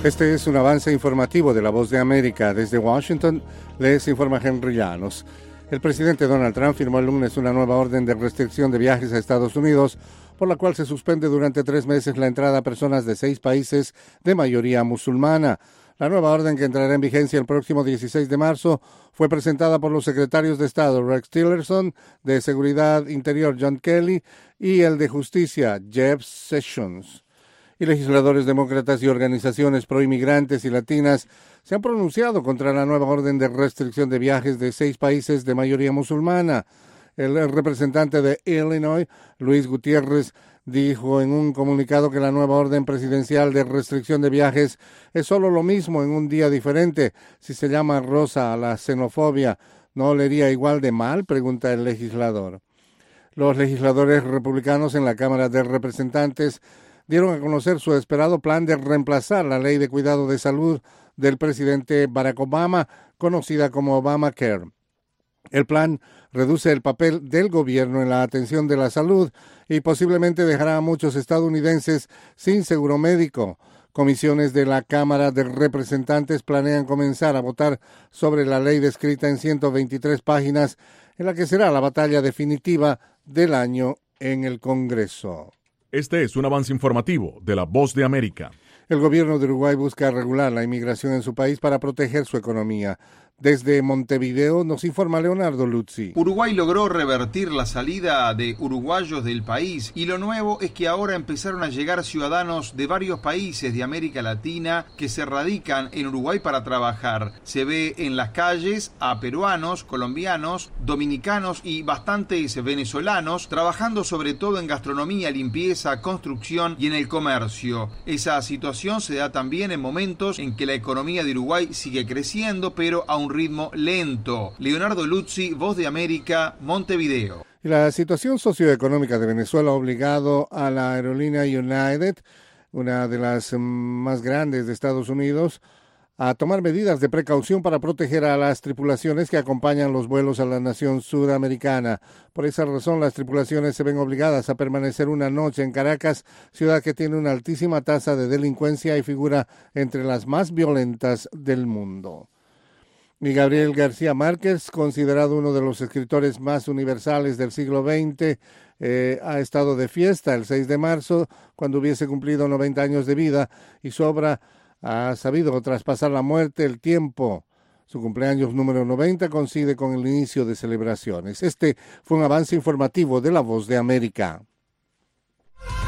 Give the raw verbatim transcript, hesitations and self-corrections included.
Este es un avance informativo de La Voz de América. Desde Washington les informa Henry Llanos. El presidente Donald Trump firmó el lunes una nueva orden de restricción de viajes a Estados Unidos, por la cual se suspende durante tres meses la entrada a personas de seis países de mayoría musulmana. La nueva orden, que entrará en vigencia el próximo dieciséis de marzo, fue presentada por los secretarios de Estado Rex Tillerson, de Seguridad Interior John Kelly y el de Justicia Jeff Sessions. Y legisladores demócratas y organizaciones proinmigrantes y latinas se han pronunciado contra la nueva orden de restricción de viajes de seis países de mayoría musulmana. El representante de Illinois, Luis Gutiérrez, dijo en un comunicado que la nueva orden presidencial de restricción de viajes es solo lo mismo en un día diferente. Si se llama rosa a la xenofobia, ¿no le iría igual de mal?, pregunta el legislador. Los legisladores republicanos en la Cámara de Representantes dieron a conocer su esperado plan de reemplazar la ley de cuidado de salud del presidente Barack Obama, conocida como Obamacare. El plan reduce el papel del gobierno en la atención de la salud y posiblemente dejará a muchos estadounidenses sin seguro médico. Comisiones de la Cámara de Representantes planean comenzar a votar sobre la ley descrita en ciento veintitrés páginas, en la que será la batalla definitiva del año en el Congreso. Este es un avance informativo de La Voz de América. El gobierno de Uruguay busca regular la inmigración en su país para proteger su economía. Desde Montevideo nos informa Leonardo Luzzi. Uruguay logró revertir la salida de uruguayos del país y lo nuevo es que ahora empezaron a llegar ciudadanos de varios países de América Latina que se radican en Uruguay para trabajar. Se ve en las calles a peruanos, colombianos, dominicanos y bastantes venezolanos trabajando sobre todo en gastronomía, limpieza, construcción y en el comercio. Esa situación se da también en momentos en que la economía de Uruguay sigue creciendo, pero a un ritmo lento. Leonardo Luzzi, Voz de América, Montevideo. La situación socioeconómica de Venezuela ha obligado a la aerolínea United, una de las más grandes de Estados Unidos, a tomar medidas de precaución para proteger a las tripulaciones que acompañan los vuelos a la nación sudamericana. Por esa razón, las tripulaciones se ven obligadas a permanecer una noche en Caracas, ciudad que tiene una altísima tasa de delincuencia y figura entre las más violentas del mundo. Y Gabriel García Márquez, considerado uno de los escritores más universales del siglo veinte, eh, ha estado de fiesta el seis de marzo, cuando hubiese cumplido noventa años de vida, y su obra ha sabido traspasar la muerte, el tiempo. Su cumpleaños número noventa coincide con el inicio de celebraciones. Este fue un avance informativo de La Voz de América.